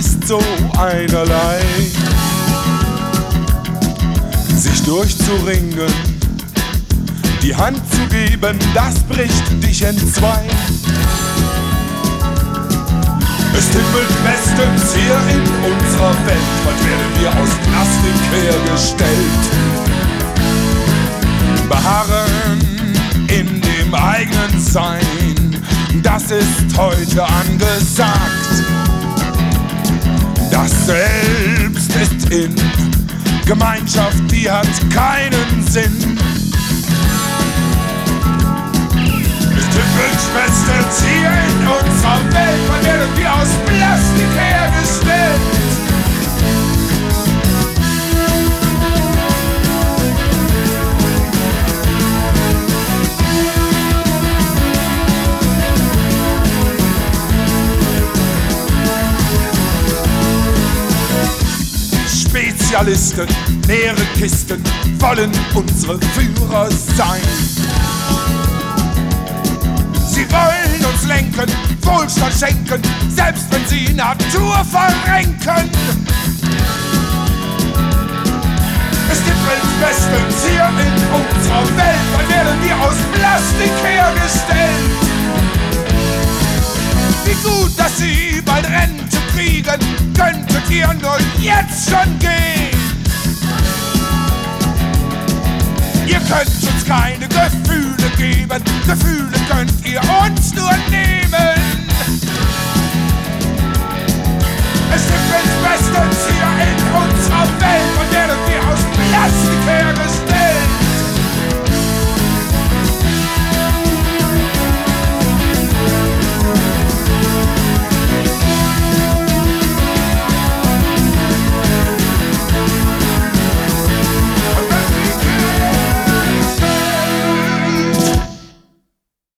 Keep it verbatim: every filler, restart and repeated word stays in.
ist so einerlei. Sich durchzuringen, die Hand zu geben, das bricht dich entzwei. Es himmelt bestens hier in unserer Welt, bald werden wir aus Plastik hergestellt. Beharren in dem eigenen Sein, das ist heute angesagt. Das Selbst ist in Gemeinschaft, die hat keinen Sinn. Es himmelt bestens hier in unserer Welt, wann werden wir aus Plastik hergestellt? Spezialisten, leere Kisten wollen unsere Führer sein. Sie wollen uns lenken, Wohlstand schenken, selbst wenn sie Natur verrenken. Es himmelt bestens hier in unserer Welt, wann werden wir aus Plastik hergestellt? Wie gut, dass sie bald Rente kriegen, könntet ihr nur jetzt schon gehen. Ihr könnt uns keine Gefühle geben, Gefühle könnt ihr uns nur nehmen.